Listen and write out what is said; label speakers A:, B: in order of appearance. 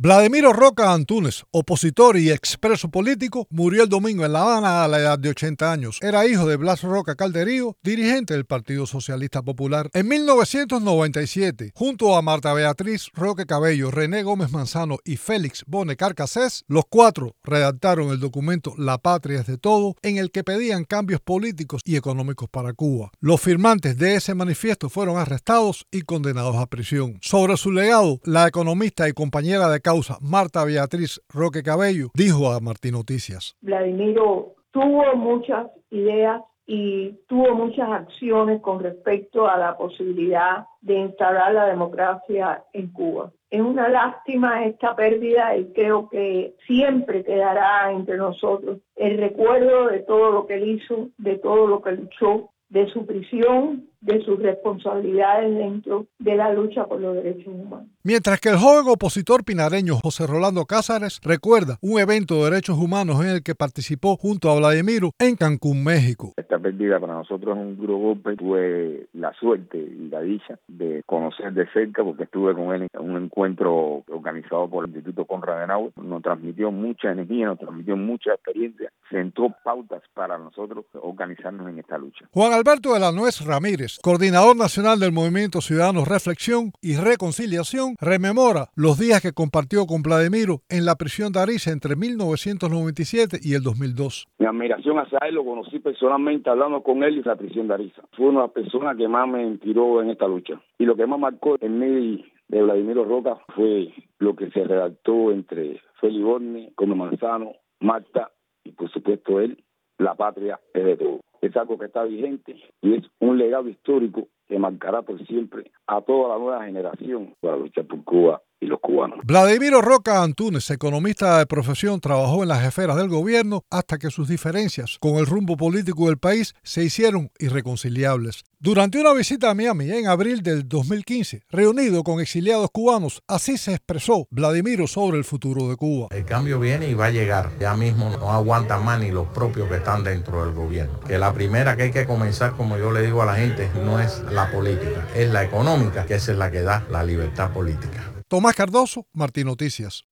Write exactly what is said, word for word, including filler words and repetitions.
A: Vladimiro Roca Antúnez, opositor y expreso político, murió el domingo en La Habana a la edad de ochenta años. Era hijo de Blas Roca Calderío, dirigente del Partido Socialista Popular. En mil novecientos noventa y siete, junto a Marta Beatriz Roque Cabello, René Gómez Manzano y Félix Bone Carcassés, los cuatro redactaron el documento La Patria es de Todo, en el que pedían cambios políticos y económicos para Cuba. Los firmantes de ese manifiesto fueron arrestados y condenados a prisión. Sobre su legado, la economista y compañera de causa Marta Beatriz Roque Cabello dijo a Martín Noticias:
B: Vladimiro tuvo muchas ideas y tuvo muchas acciones con respecto a la posibilidad de instaurar la democracia en Cuba. Es una lástima esta pérdida y creo que siempre quedará entre nosotros el recuerdo de todo lo que él hizo, de todo lo que luchó, de su prisión, de sus responsabilidades dentro de la lucha por los derechos humanos.
A: Mientras que el joven opositor pinareño José Rolando Cázares recuerda un evento de derechos humanos en el que participó junto a Vladimiro en Cancún, México.
C: Esta pérdida para nosotros es un duro golpe. Tuve la suerte y la dicha de conocer de cerca, porque estuve con él en un encuentro organizado por el Instituto Konrad Adenauer. Nos transmitió mucha energía, nos transmitió mucha experiencia, sentó pautas para nosotros organizarnos en esta lucha.
A: Juan Alberto de la Nuez Ramírez, coordinador nacional del Movimiento Ciudadanos Reflexión y Reconciliación, rememora los días que compartió con Vladimiro en la prisión de Ariza entre mil novecientos noventa y siete y el dos mil dos.
C: Mi admiración hacia él, lo conocí personalmente hablando con él en la prisión de Ariza. Fue una persona que más me inspiró en esta lucha. Y lo que más marcó en mí de Vladimiro Roca fue lo que se redactó entre Félix Bone, Gómez Manzano, Marta y por supuesto él: La patria es de todos. Es algo que está vigente y es un legado histórico que marcará por siempre a toda la nueva generación para luchar por Cuba y los cubanos.
A: Vladimiro Roca Antúnez, economista de profesión, trabajó en las esferas del gobierno hasta que sus diferencias con el rumbo político del país se hicieron irreconciliables. Durante una visita a Miami en abril del dos mil quince, reunido con exiliados cubanos, así se expresó Vladimiro sobre el futuro de Cuba.
D: El cambio viene y va a llegar. Ya mismo no aguantan más ni los propios que están dentro del gobierno. Que la primera que hay que comenzar, como yo le digo a la gente, no es la política, es la económica, que esa es la que da la libertad política.
A: Tomás Cardoso, Martín Noticias.